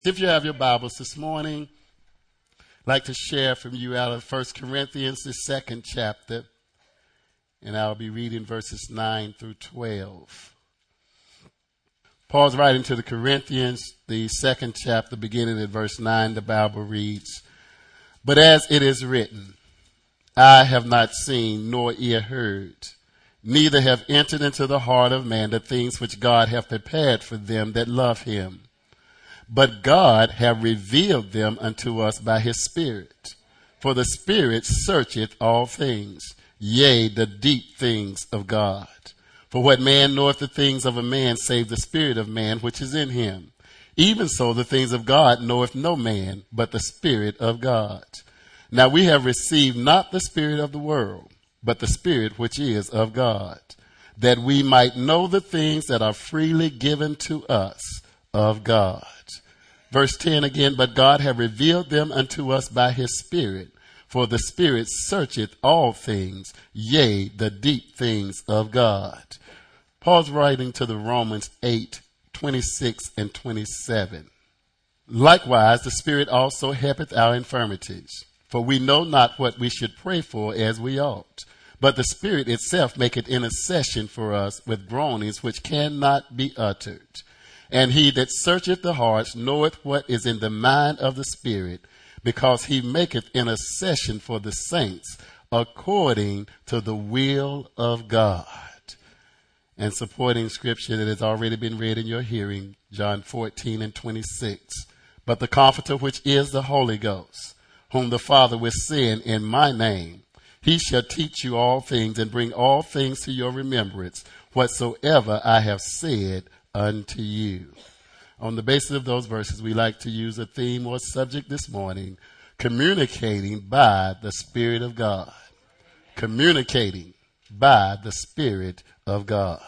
If you have your Bibles this morning, I'd like to share from you out of 1 Corinthians, the second chapter, and I'll be reading verses 9 through 12. Paul's writing to the Corinthians, the second chapter, beginning at verse 9, the Bible reads, "But as it is written, I have not seen nor ear heard, neither have entered into the heart of man the things which God hath prepared for them that love him. But God hath revealed them unto us by his Spirit. For the Spirit searcheth all things, yea, the deep things of God. For what man knoweth the things of a man, save the spirit of man which is in him? Even so the things of God knoweth no man, but the Spirit of God. Now we have received not the spirit of the world, but the Spirit which is of God, that we might know the things that are freely given to us of God." Verse 10 again, "But God hath revealed them unto us by his Spirit. For the Spirit searcheth all things, yea, the deep things of God." Paul's writing to the Romans 8:26 and 27. "Likewise, the Spirit also helpeth our infirmities. For we know not what we should pray for as we ought. But the Spirit itself maketh intercession for us with groanings which cannot be uttered. And he that searcheth the hearts knoweth what is in the mind of the Spirit, because he maketh intercession for the saints according to the will of God." And supporting scripture that has already been read in your hearing, John 14 and 26. "But the Comforter, which is the Holy Ghost, whom the Father will send in my name, he shall teach you all things and bring all things to your remembrance, whatsoever I have said unto you." On the basis of those verses, we like to use a theme or subject this morning: communicating by the Spirit of God. Communicating by the Spirit of God.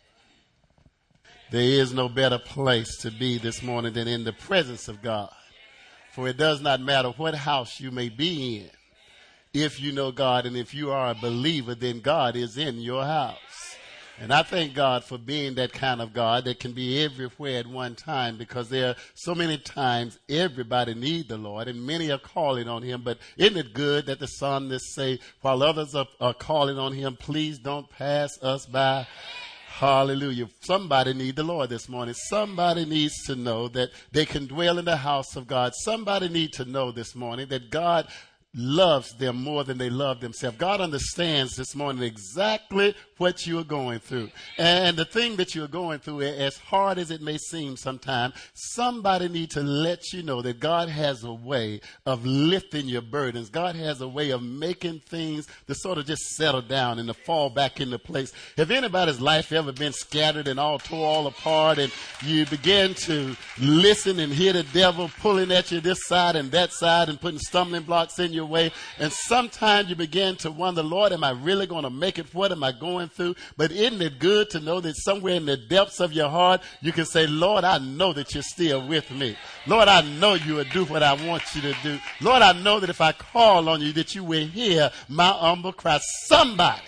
There is no better place to be this morning than in the presence of God. For it does not matter what house you may be in. If you know God and if you are a believer, then God is in your house. And I thank God for being that kind of God that can be everywhere at one time, because there are so many times everybody needs the Lord and many are calling on him. But isn't it good that the psalmists say, while others are calling on him, please don't pass us by? Hallelujah. Somebody needs the Lord this morning. Somebody needs to know that they can dwell in the house of God. Somebody needs to know this morning that God loves them more than they love themselves. God understands this morning exactly what you are going through. And the thing that you're going through, as hard as it may seem sometimes, somebody needs to let you know that God has a way of lifting your burdens. God has a way of making things to sort of just settle down and to fall back into place. Have anybody's life ever been scattered and all tore all apart, and you begin to listen and hear the devil pulling at you this side and that side and putting stumbling blocks in your way? And sometimes you begin to wonder, Lord, am I really going to make it? What am I going through? But isn't it good to know that somewhere in the depths of your heart, you can say, Lord, I know that you're still with me. Lord, I know you will do what I want you to do. Lord, I know that if I call on you, that you will hear my humble cry. Somebody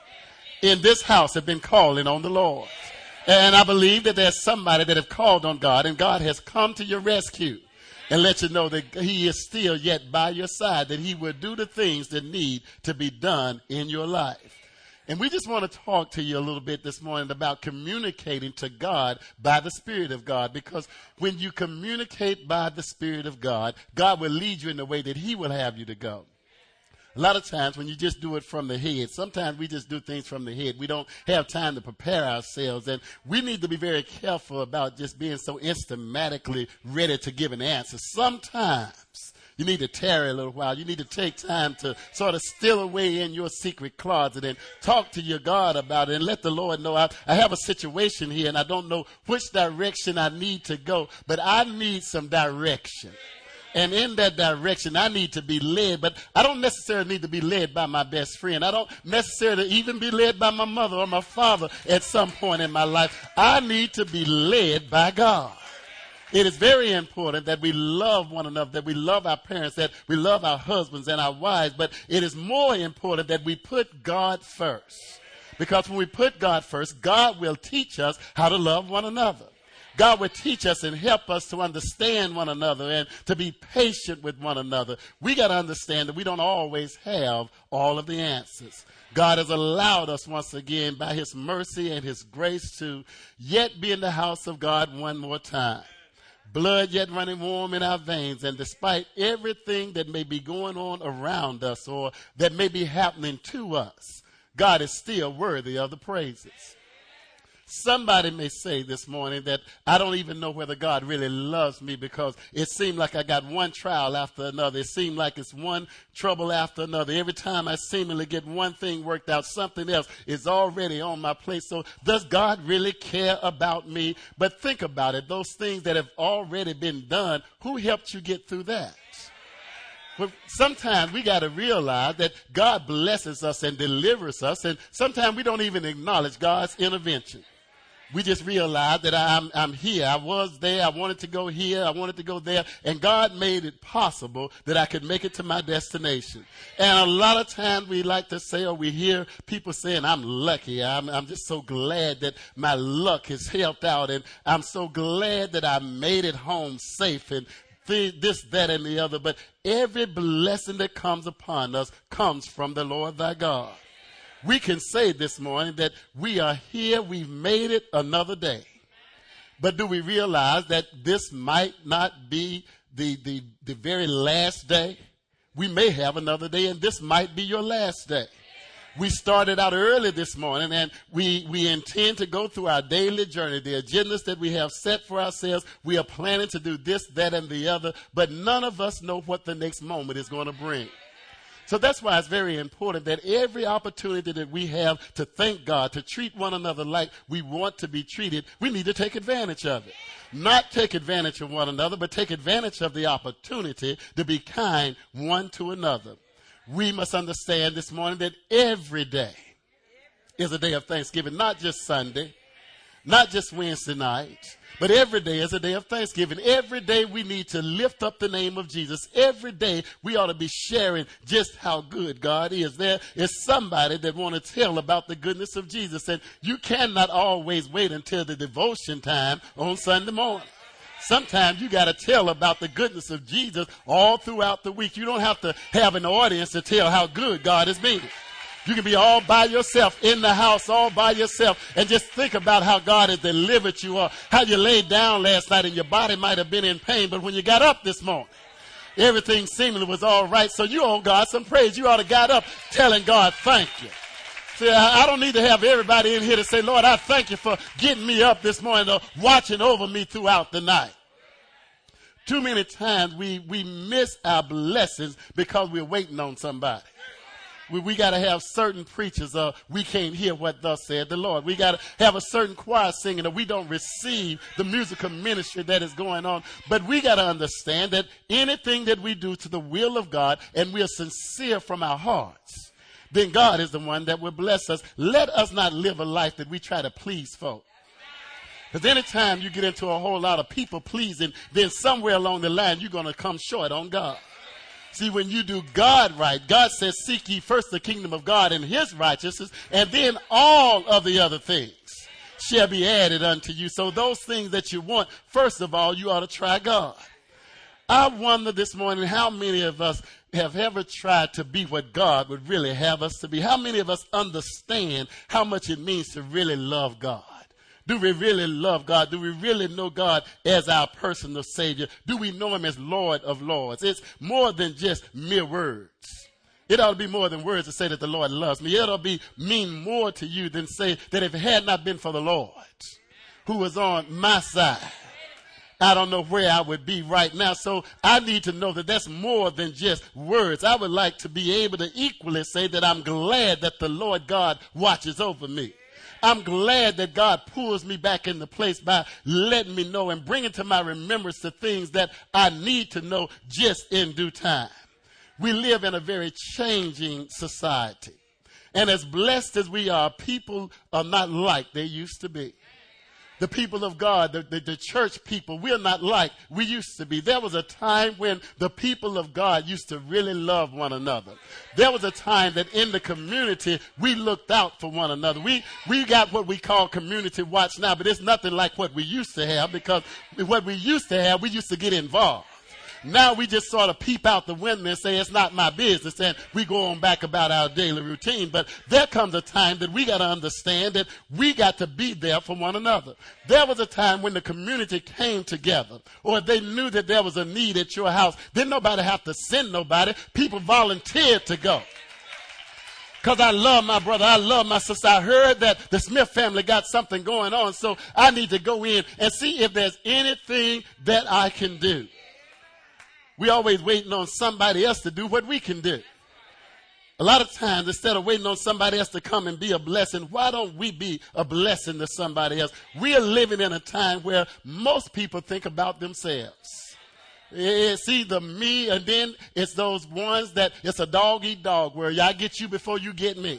in this house have been calling on the Lord. And I believe that there's somebody that have called on God, and God has come to your rescue and let you know that he is still yet by your side, that he will do the things that need to be done in your life. And we just want to talk to you a little bit this morning about communicating to God by the Spirit of God. Because when you communicate by the Spirit of God, God will lead you in the way that he will have you to go. A lot of times when you just do it from the head, sometimes we just do things from the head. We don't have time to prepare ourselves. And we need to be very careful about just being so instantly ready to give an answer. Sometimes you need to tarry a little while. You need to take time to sort of steal away in your secret closet and talk to your God about it and let the Lord know, I have a situation here and I don't know which direction I need to go, but I need some direction. And in that direction, I need to be led. But I don't necessarily need to be led by my best friend. I don't necessarily even be led by my mother or my father at some point in my life. I need to be led by God. It is very important that we love one another, that we love our parents, that we love our husbands and our wives. But it is more important that we put God first. Because when we put God first, God will teach us how to love one another. God would teach us and help us to understand one another and to be patient with one another. We got to understand that we don't always have all of the answers. God has allowed us once again by his mercy and his grace to yet be in the house of God one more time. Blood yet running warm in our veins, and despite everything that may be going on around us or that may be happening to us, God is still worthy of the praises. Somebody may say this morning that I don't even know whether God really loves me because it seemed like I got one trial after another. It seemed like it's one trouble after another. Every time I seemingly get one thing worked out, something else is already on my plate. So does God really care about me? But think about it. Those things that have already been done, who helped you get through that? Well, sometimes we got to realize that God blesses us and delivers us, and sometimes we don't even acknowledge God's intervention. We just realize that I'm here. I was there. I wanted to go here. I wanted to go there. And God made it possible that I could make it to my destination. And a lot of times we like to say, or we hear people saying, I'm lucky. I'm just so glad that my luck has helped out. And I'm so glad that I made it home safe and this, that, and the other. But every blessing that comes upon us comes from the Lord thy God. We can say this morning that we are here, we've made it another day. But do we realize that this might not be the very last day? We may have another day, and this might be your last day. We started out early this morning, and we intend to go through our daily journey, the agendas that we have set for ourselves. We are planning to do this, that, and the other, but none of us know what the next moment is going to bring. So that's why it's very important that every opportunity that we have to thank God, to treat one another like we want to be treated, we need to take advantage of it. Not take advantage of one another, but take advantage of the opportunity to be kind one to another. We must understand this morning that every day is a day of Thanksgiving, not just Sunday, not just Wednesday night, but every day is a day of Thanksgiving. Every day we need to lift up the name of Jesus. Every day we ought to be sharing just how good God is. There is somebody that want to tell about the goodness of Jesus. And you cannot always wait until the devotion time on Sunday morning. Sometimes you got to tell about the goodness of Jesus all throughout the week. You don't have to have an audience to tell how good God has been. You can be all by yourself in the house, all by yourself, and just think about how God has delivered you or how you laid down last night and your body might have been in pain, but when you got up this morning, everything seemingly was all right. So you owe God some praise. You ought to got up telling God, thank you. See, I don't need to have everybody in here to say, Lord, I thank you for getting me up this morning or watching over me throughout the night. Too many times we miss our blessings because we're waiting on somebody. We got to have certain preachers, we can't hear what thus said the Lord. We got to have a certain choir singing, or we don't receive the musical ministry that is going on. But we got to understand that anything that we do to the will of God, and we are sincere from our hearts, then God is the one that will bless us. Let us not live a life that we try to please folk. Because anytime you get into a whole lot of people pleasing, then somewhere along the line, you're going to come short on God. See, when you do God right, God says, seek ye first the kingdom of God and his righteousness, and then all of the other things shall be added unto you. So those things that you want, first of all, you ought to try God. I wonder this morning how many of us have ever tried to be what God would really have us to be. How many of us understand how much it means to really love God? Do we really love God? Do we really know God as our personal Savior? Do we know him as Lord of Lords? It's more than just mere words. It ought to be more than words to say that the Lord loves me. It ought to mean more to you than say that if it had not been for the Lord who was on my side, I don't know where I would be right now. So I need to know that that's more than just words. I would like to be able to equally say that I'm glad that the Lord God watches over me. I'm glad that God pulls me back into place by letting me know and bringing to my remembrance the things that I need to know just in due time. We live in a very changing society. And as blessed as we are, people are not like they used to be. The people of God, the church people, we're not like we used to be. There was a time when the people of God used to really love one another. There was a time that in the community, we looked out for one another. We got what we call community watch now, but it's nothing like what we used to have, because what we used to have, we used to get involved. Now we just sort of peep out the window and say, it's not my business, and we go on back about our daily routine. But there comes a time that we got to understand that we got to be there for one another. There was a time when the community came together, or they knew that there was a need at your house. Didn't nobody have to send nobody. People volunteered to go. Because I love my brother, I love my sister. I heard that the Smith family got something going on, so I need to go in and see if there's anything that I can do. We always waiting on somebody else to do what we can do. A lot of times, instead of waiting on somebody else to come and be a blessing, why don't we be a blessing to somebody else? We are living in a time where most people think about themselves. It's either me, and then it's those ones that it's a dog eat dog, where I get you before you get me.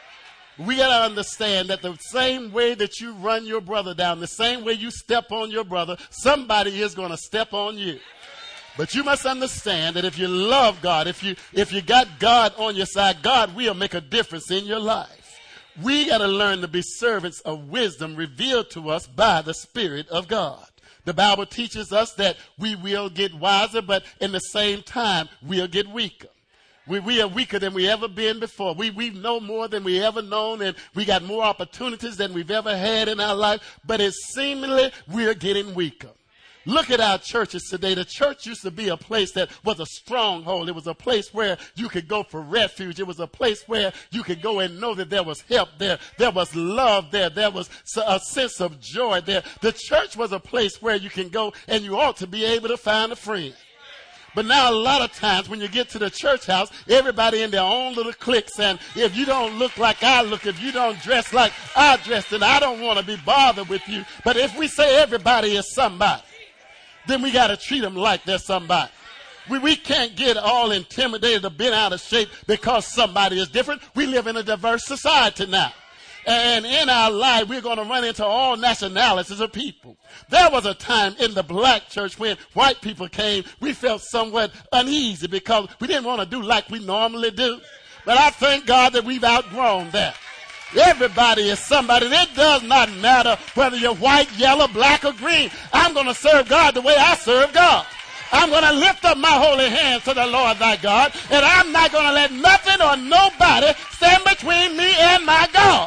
We got to understand that the same way that you run your brother down, the same way you step on your brother, somebody is going to step on you. But you must understand that if you love God, if you got God on your side, God will make a difference in your life. We got to learn to be servants of wisdom revealed to us by the Spirit of God. The Bible teaches us that we will get wiser, but in the same time, we'll get weaker. We are weaker than we ever been before. We know more than we ever known, and we got more opportunities than we've ever had in our life, but it's seemingly we're getting weaker. Look at our churches today. The church used to be a place that was a stronghold. It was a place where you could go for refuge. It was a place where you could go and know that there was help there. There was love there. There was a sense of joy there. The church was a place where you can go and you ought to be able to find a friend. But now a lot of times when you get to the church house, everybody in their own little cliques, and if you don't look like I look, if you don't dress like I dress, then I don't want to be bothered with you. But if we say everybody is somebody, then we got to treat them like they're somebody. We can't get all intimidated or bent out of shape because somebody is different. We live in a diverse society now. And in our life, we're going to run into all nationalities of people. There was a time in the black church when white people came, we felt somewhat uneasy because we didn't want to do like we normally do. But I thank God that we've outgrown that. Everybody is somebody. It does not matter whether you're white, yellow, black, or green. I'm going to serve God the way I serve God. I'm going to lift up my holy hands to the Lord thy God, and I'm not going to let nothing or nobody stand between me and my God.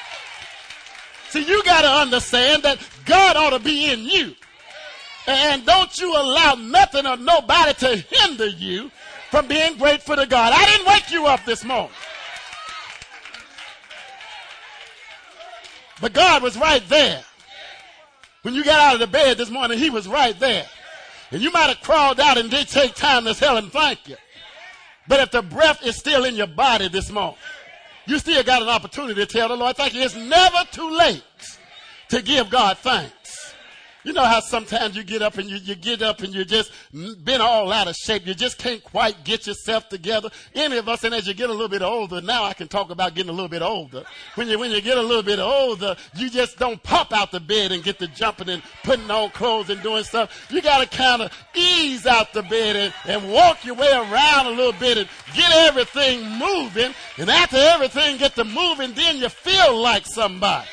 See, you got to understand that God ought to be in you. And don't you allow nothing or nobody to hinder you from being grateful to God. I didn't wake you up this morning. But God was right there. When you got out of the bed this morning, he was right there. And you might have crawled out and did take time to tell him thank you. But if the breath is still in your body this morning, you still got an opportunity to tell the Lord thank you. It's never too late to give God thanks. You know how sometimes you get up and you get up and you just been all out of shape. You just can't quite get yourself together. Any of us, and as you get a little bit older, now I can talk about getting a little bit older. When you get a little bit older, you just don't pop out the bed and get to jumping and putting on clothes and doing stuff. You got to kind of ease out the bed and walk your way around a little bit and get everything moving. And after everything gets to moving, then you feel like somebody.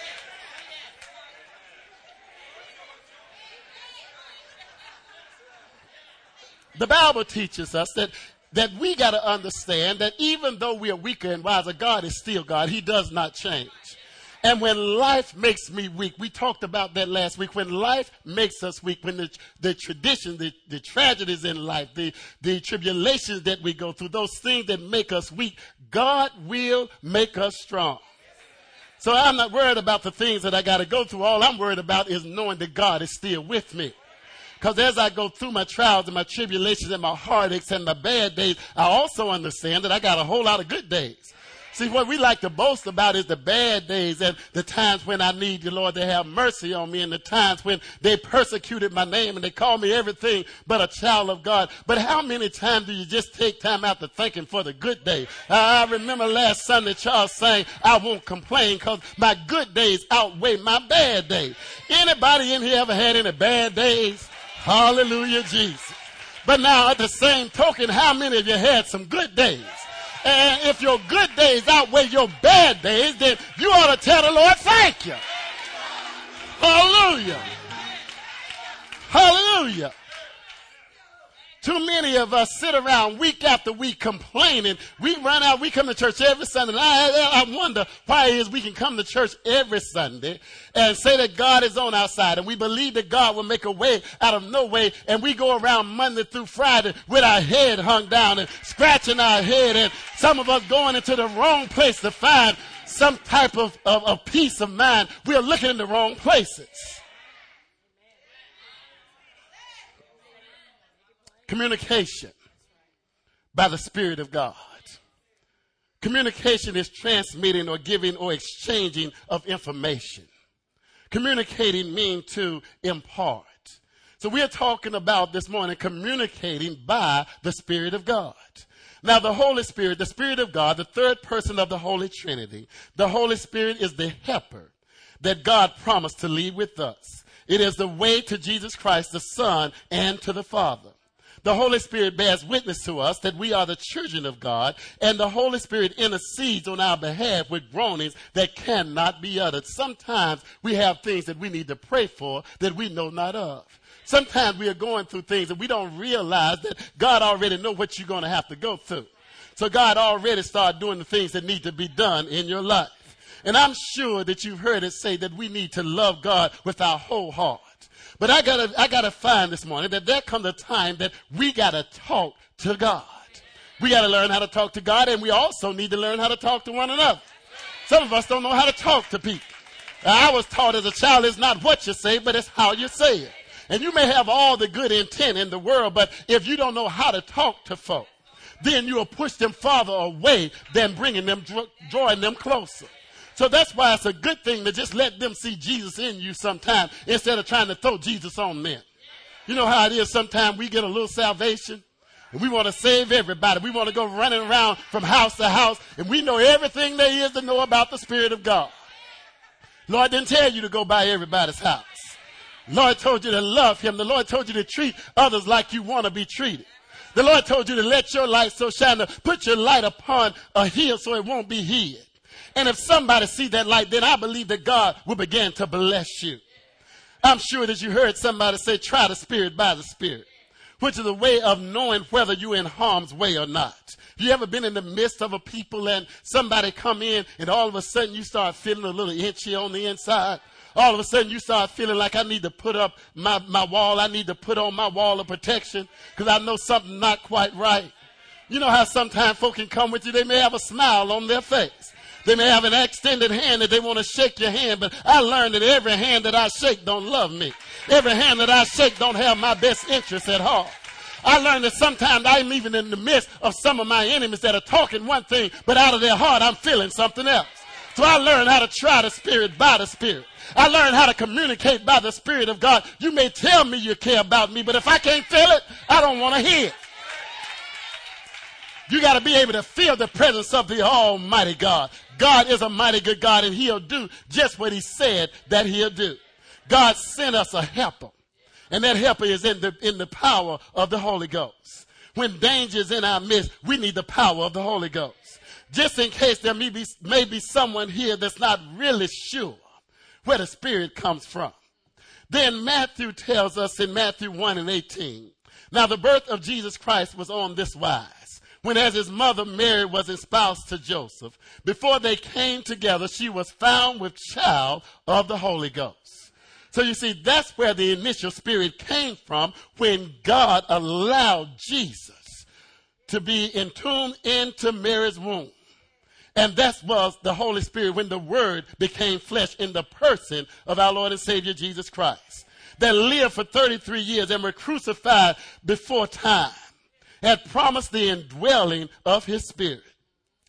The Bible teaches us that we got to understand that even though we are weaker and wiser, God is still God. He does not change. And when life makes me weak, we talked about that last week. When life makes us weak, when the tradition, the tragedies in life, the tribulations that we go through, those things that make us weak, God will make us strong. So I'm not worried about the things that I got to go through. All I'm worried about is knowing that God is still with me. Because as I go through my trials and my tribulations and my heartaches and my bad days, I also understand that I got a whole lot of good days. See, what we like to boast about is the bad days and the times when I need you, Lord, to have mercy on me, and the times when they persecuted my name and they called me everything but a child of God. But how many times do you just take time out to thanking for the good days? I remember last Sunday Charles saying, I won't complain because my good days outweigh my bad days. Anybody in here ever had any bad days? Hallelujah, Jesus. But now, at the same token, how many of you had some good days? And if your good days outweigh your bad days, then you ought to tell the Lord, thank you. Hallelujah. Hallelujah. Too many of us sit around week after week complaining. We run out, we come to church every Sunday. And I wonder why it is we can come to church every Sunday and say that God is on our side. And we believe that God will make a way out of no way. And we go around Monday through Friday with our head hung down and scratching our head. And some of us going into the wrong place to find some type of peace of mind. We are looking in the wrong places. Communication by the Spirit of God. Communication is transmitting or giving or exchanging of information. Communicating means to impart. So we're talking about this morning communicating by the Spirit of God. Now the Holy Spirit, the Spirit of God, the third person of the Holy Trinity, the Holy Spirit is the helper that God promised to lead with us. It is the way to Jesus Christ, the Son, and to the Father. The Holy Spirit bears witness to us that we are the children of God, and the Holy Spirit intercedes on our behalf with groanings that cannot be uttered. Sometimes we have things that we need to pray for that we know not of. Sometimes we are going through things and we don't realize that God already knows what you're going to have to go through. So God already started doing the things that need to be done in your life. And I'm sure that you've heard it say that we need to love God with our whole heart. But I gotta find this morning that there comes a time that we gotta talk to God. We gotta learn how to talk to God, and we also need to learn how to talk to one another. Some of us don't know how to talk to people. I was taught as a child, it's not what you say, but it's how you say it. And you may have all the good intent in the world, but if you don't know how to talk to folk, then you will push them farther away than bringing them, drawing them closer. So that's why it's a good thing to just let them see Jesus in you sometime instead of trying to throw Jesus on them. You know how it is sometimes we get a little salvation and we want to save everybody. We want to go running around from house to house and we know everything there is to know about the Spirit of God. Lord didn't tell you to go by everybody's house. Lord told you to love him. The Lord told you to treat others like you want to be treated. The Lord told you to let your light so shine, to put your light upon a hill so it won't be hid. And if somebody sees that light, then I believe that God will begin to bless you. I'm sure that you heard somebody say, try the Spirit by the Spirit, which is a way of knowing whether you're in harm's way or not. You ever been in the midst of a people and somebody come in and all of a sudden you start feeling a little itchy on the inside? All of a sudden you start feeling like I need to put up my wall. I need to put on my wall of protection because I know something not quite right. You know how sometimes folk can come with you. They may have a smile on their face. They may have an extended hand that they want to shake your hand, but I learned that every hand that I shake don't love me. Every hand that I shake don't have my best interests at heart. I learned that sometimes I'm even in the midst of some of my enemies that are talking one thing, but out of their heart I'm feeling something else. So I learned how to try the Spirit by the Spirit. I learned how to communicate by the Spirit of God. You may tell me you care about me, but if I can't feel it, I don't want to hear it. You got to be able to feel the presence of the Almighty God. God is a mighty good God, and he'll do just what he said that he'll do. God sent us a helper, and that helper is in the power of the Holy Ghost. When danger is in our midst, we need the power of the Holy Ghost. Just in case there may be someone here that's not really sure where the Spirit comes from. Then Matthew tells us in Matthew 1:18, now the birth of Jesus Christ was on this wise. When as his mother Mary was espoused to Joseph, before they came together, she was found with child of the Holy Ghost. So you see, that's where the initial Spirit came from when God allowed Jesus to be entombed into Mary's womb. And that was the Holy Spirit when the Word became flesh in the person of our Lord and Savior Jesus Christ, that lived for 33 years and were crucified before time, had promised the indwelling of his Spirit.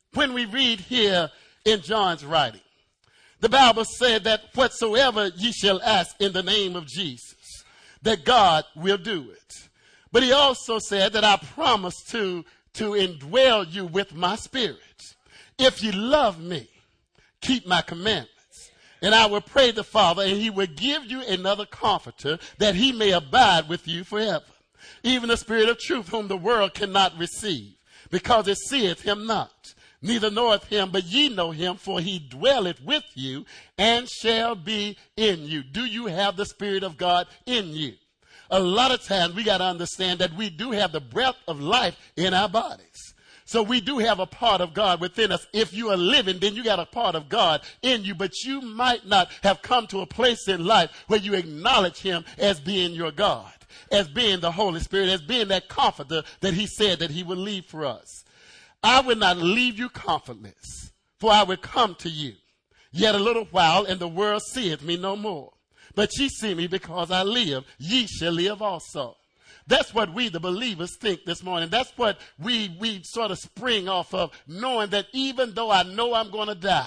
when we read here in John's writing, the Bible said that whatsoever ye shall ask in the name of Jesus, that God will do it. But he also said that I promise to indwell you with my spirit. If you love me, keep my commandments. And I will pray the Father, and he will give you another comforter, that he may abide with you forever. Even the Spirit of truth, whom the world cannot receive, because it seeth him not, neither knoweth him, but ye know him, for he dwelleth with you, and shall be in you. Do you have the Spirit of God in you? A lot of times we got to understand that we do have the breath of life in our bodies. So we do have a part of God within us. If you are living, then you got a part of God in you. But you might not have come to a place in life where you acknowledge him as being your God, as being the Holy Spirit, as being that comforter that he said that he would leave for us. I will not leave you comfortless, for I will come to you. Yet a little while, and the world seeth me no more. But ye see me, because I live, ye shall live also. That's what we, the believers, think this morning. That's what we sort of spring off of, knowing that even though I know I'm going to die,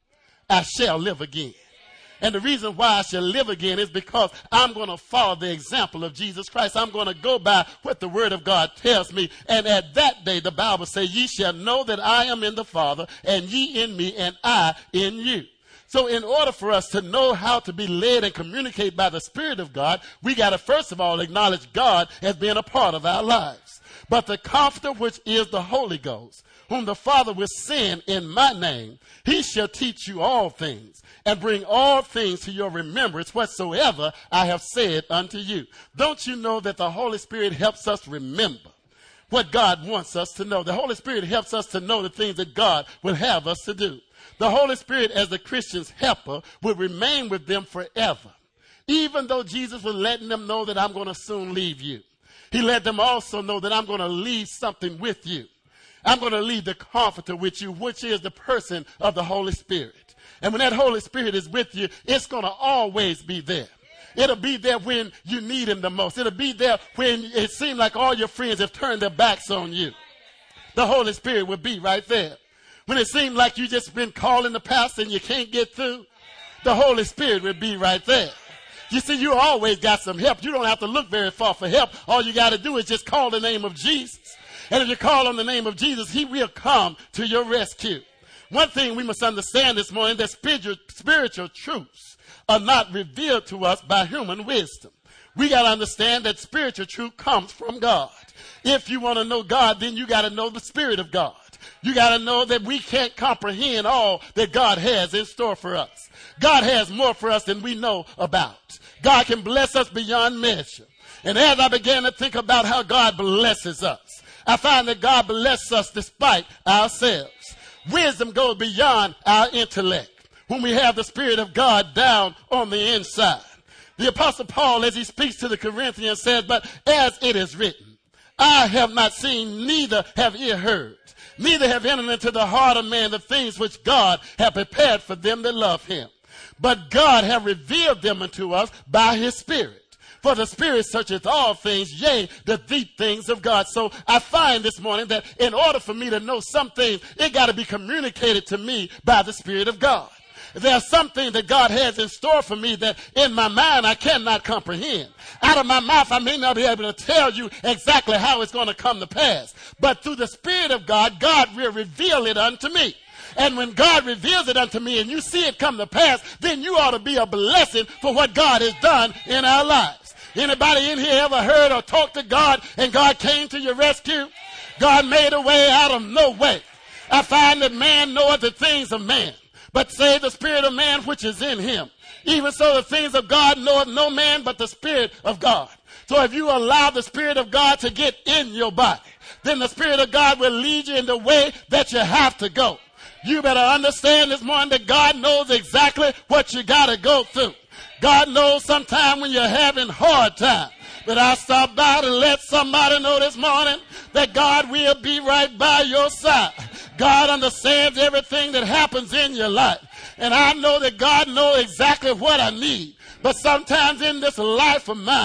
I shall live again. And the reason why I shall live again is because I'm going to follow the example of Jesus Christ. I'm going to go by what the Word of God tells me. And at that day, the Bible says, ye shall know that I am in the Father, and ye in me, and I in you. So in order for us to know how to be led and communicate by the Spirit of God, we got to first of all acknowledge God as being a part of our lives. But the Comforter, which is the Holy Ghost, whom the Father will send in my name, he shall teach you all things, and bring all things to your remembrance whatsoever I have said unto you. Don't you know that the Holy Spirit helps us remember what God wants us to know? The Holy Spirit helps us to know the things that God will have us to do. The Holy Spirit, as the Christian's helper, will remain with them forever. Even though Jesus was letting them know that I'm going to soon leave you, he let them also know that I'm going to leave something with you. I'm going to leave the Comforter with you, which is the person of the Holy Spirit. And when that Holy Spirit is with you, it's going to always be there. It'll be there when you need him the most. It'll be there when it seems like all your friends have turned their backs on you. The Holy Spirit will be right there. When it seems like you just been calling the pastor and you can't get through, the Holy Spirit will be right there. You see, you always got some help. You don't have to look very far for help. All you got to do is just call the name of Jesus. And if you call on the name of Jesus, he will come to your rescue. One thing we must understand this morning, that spiritual truths are not revealed to us by human wisdom. We got to understand that spiritual truth comes from God. If you want to know God, then you got to know the Spirit of God. You got to know that we can't comprehend all that God has in store for us. God has more for us than we know about. God can bless us beyond measure. And as I began to think about how God blesses us, I find that God blesses us despite ourselves. Wisdom goes beyond our intellect when we have the Spirit of God down on the inside. The Apostle Paul, as he speaks to the Corinthians, says, but as it is written, I have not seen, neither have ear heard, neither have entered into the heart of man the things which God hath prepared for them that love him. But God hath revealed them unto us by his Spirit. For the Spirit searcheth all things, yea, the deep things of God. So I find this morning that in order for me to know some things, it got to be communicated to me by the Spirit of God. There are some things that God has in store for me that in my mind I cannot comprehend. Out of my mouth I may not be able to tell you exactly how it's going to come to pass. But through the Spirit of God, God will reveal it unto me. And when God reveals it unto me and you see it come to pass, then you ought to be a blessing for what God has done in our lives. Anybody in here ever heard or talked to God and God came to your rescue? God made a way out of no way. I find that man knoweth the things of man, but save the spirit of man which is in him. Even so the things of God knoweth no man but the Spirit of God. So if you allow the Spirit of God to get in your body, then the Spirit of God will lead you in the way that you have to go. You better understand this morning that God knows exactly what you got to go through. God knows sometime when you're having hard time. But I stopped by to let somebody know this morning that God will be right by your side. God understands everything that happens in your life. And I know that God knows exactly what I need. But sometimes in this life of mine,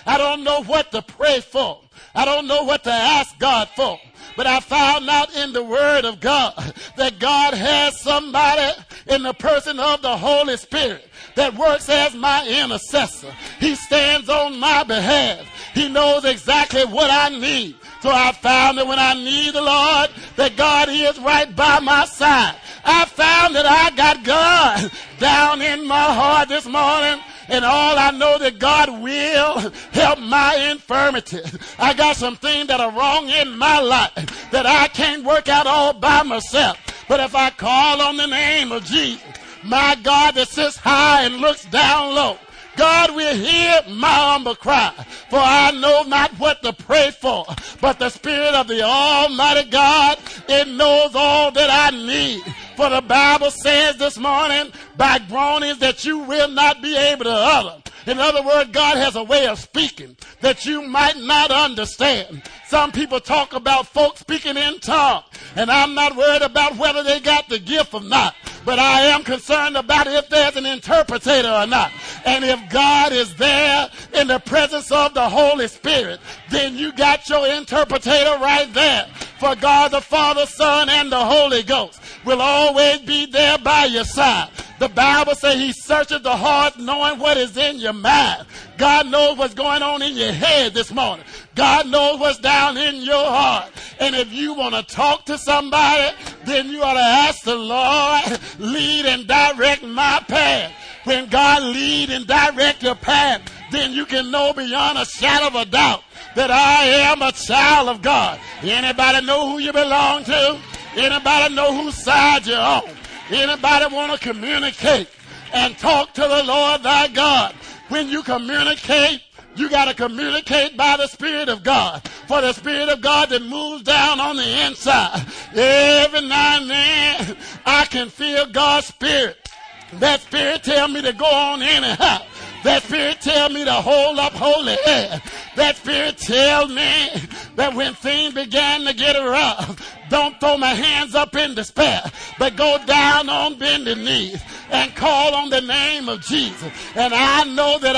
I don't know what to pray for. I don't know what to ask God for. But I found out in the Word of God that God has somebody in the person of the Holy Spirit that works as my intercessor. He stands on my behalf. He knows exactly what I need. So I found that when I need the Lord, that God is right by my side. I found that I got God down in my heart this morning. And all I know that God will help my infirmity. I got some things that are wrong in my life that I can't work out all by myself. But if I call on the name of Jesus, my God that sits high and looks down low, God will hear my humble cry. For I know not what to pray for, but the Spirit of the Almighty God, it knows all that I need. For the Bible says this morning, by groanings that you will not be able to utter. In other words, God has a way of speaking that you might not understand. Some people talk about folks speaking in tongues, and I'm not worried about whether they got the gift or not. But I am concerned about if there's an interpretator or not. And if God is there in the presence of the Holy Spirit, then you got your interpretator right there. For God the Father, Son, and the Holy Ghost will always be there by your side. The Bible says he searches the heart knowing what is in your mind. God knows what's going on in your head this morning. God knows what's down in your heart. And if you want to talk to somebody, then you ought to ask the Lord, lead and direct my path. When God lead and direct your path, then you can know beyond a shadow of a doubt that I am a child of God. Anybody know who you belong to? Anybody know whose side you're on? Anybody want to communicate and talk to the Lord thy God? When you communicate, you got to communicate by the Spirit of God. For the Spirit of God that moves down on the inside. Every now and then, I can feel God's Spirit. That Spirit tell me to go on anyhow. That Spirit tell me to hold up holy head. That Spirit tell me that when things began to get rough, don't throw my hands up in despair, but go down on bended knees and call on the name of Jesus. And I know that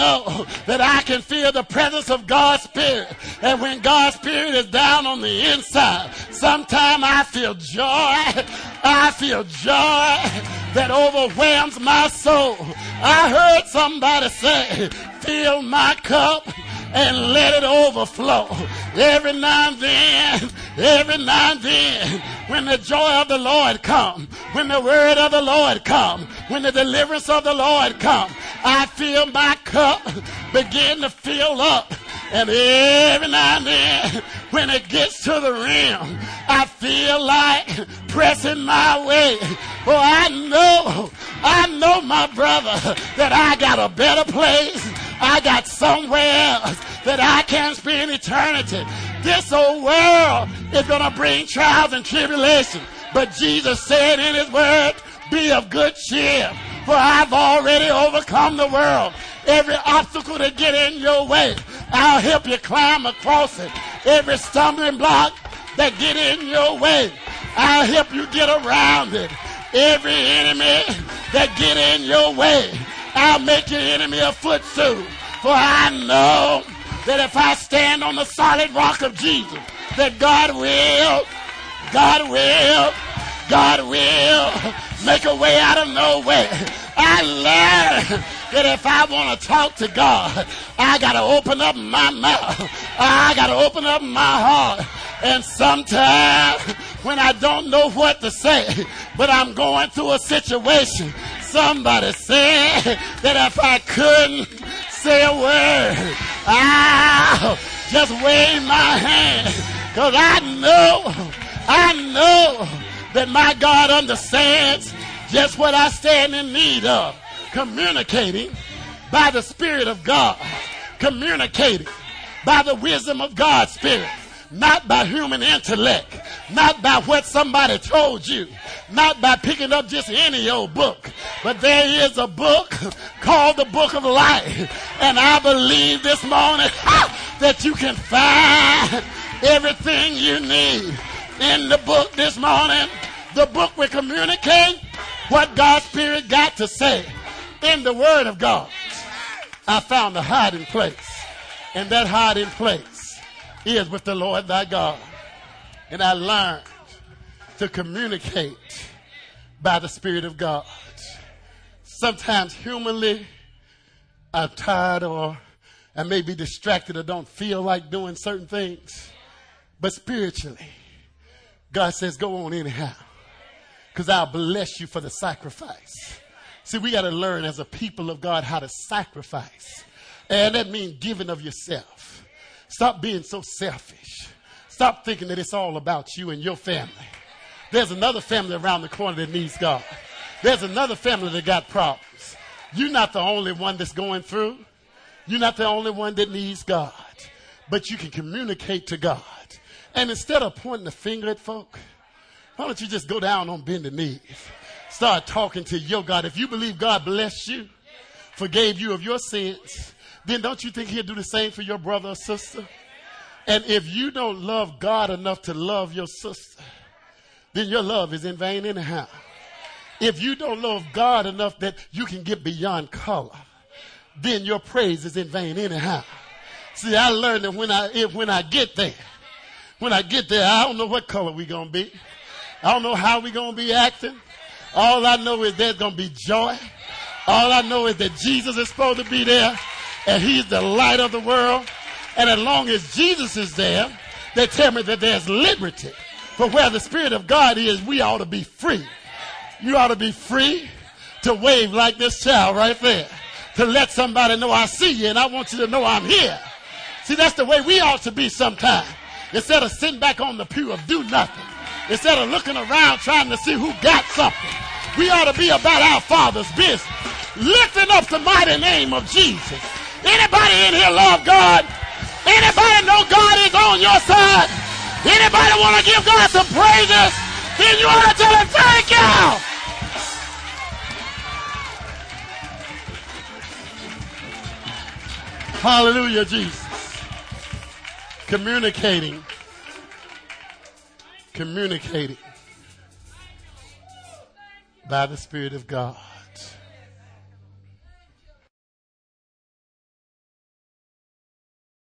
I can feel the presence of God's Spirit. And when God's Spirit is down on the inside, sometimes I feel joy. I feel joy that overwhelms my soul. I heard somebody say, fill my cup and let it overflow. Every now and then, when the joy of the Lord comes, when the word of the Lord comes, when the deliverance of the Lord comes, I feel my cup begin to fill up. And every now and then, when it gets to the rim, I feel like pressing my way. For I know, my brother, that I got a better place. I got somewhere else that I can spend eternity. This old world is going to bring trials and tribulations. But Jesus said in his word, be of good cheer, for I've already overcome the world. Every obstacle that get in your way, I'll help you climb across it. Every stumbling block that get in your way, I'll help you get around it. Every enemy that get in your way, I'll make your enemy a footstool. For I know that if I stand on the solid rock of Jesus, that God will make a way out of no way. I learned that if I want to talk to God, I got to open up my mouth. I got to open up my heart. And sometimes when I don't know what to say, but I'm going through a situation, somebody said that if I couldn't say a word, I'll just wave my hand. Because I know that my God understands just what I stand in need of. Communicating by the Spirit of God. Communicating by the wisdom of God's Spirit. Not by human intellect. Not by what somebody told you. Not by picking up just any old book. But there is a book called the Book of Life. And I believe this morning that you can find everything you need in the book this morning. The book will communicate what God's Spirit got to say. In the Word of God, I found a hiding place. And that hiding place is with the Lord thy God. And I learned to communicate by the Spirit of God. Sometimes humanly, I'm tired or I may be distracted or don't feel like doing certain things. But spiritually, God says, go on anyhow, because I'll bless you for the sacrifice. See, we got to learn as a people of God how to sacrifice. And that means giving of yourself. Stop being so selfish. Stop thinking that it's all about you and your family. There's another family around the corner that needs God. There's another family that got problems. You're not the only one that's going through. You're not the only one that needs God. But you can communicate to God. And instead of pointing the finger at folk, why don't you just go down on bended knees? Start talking to your God. If you believe God blessed you, forgave you of your sins, then don't you think he'll do the same for your brother or sister? And if you don't love God enough to love your sister, then your love is in vain anyhow. If you don't love God enough that you can get beyond color, then your praise is in vain anyhow. See, I learned that when I get there, I don't know what color we're going to be. I don't know how we're going to be acting. All I know is there's going to be joy. All I know is that Jesus is supposed to be there, and he's the light of the world. And as long as Jesus is there, they tell me that there's liberty. For where the Spirit of God is, we ought to be free. You ought to be free to wave like this child right there, to let somebody know I see you and I want you to know I'm here. See, that's the way we ought to be sometimes. Instead of sitting back on the pew of do nothing, instead of looking around trying to see who got something, we ought to be about our Father's business, lifting up the mighty name of Jesus. Anybody in here love God? Anybody know God is on your side? Anybody want to give God some praises? Then you ought to tell him thank you. Hallelujah, Jesus. Communicating by the Spirit of God.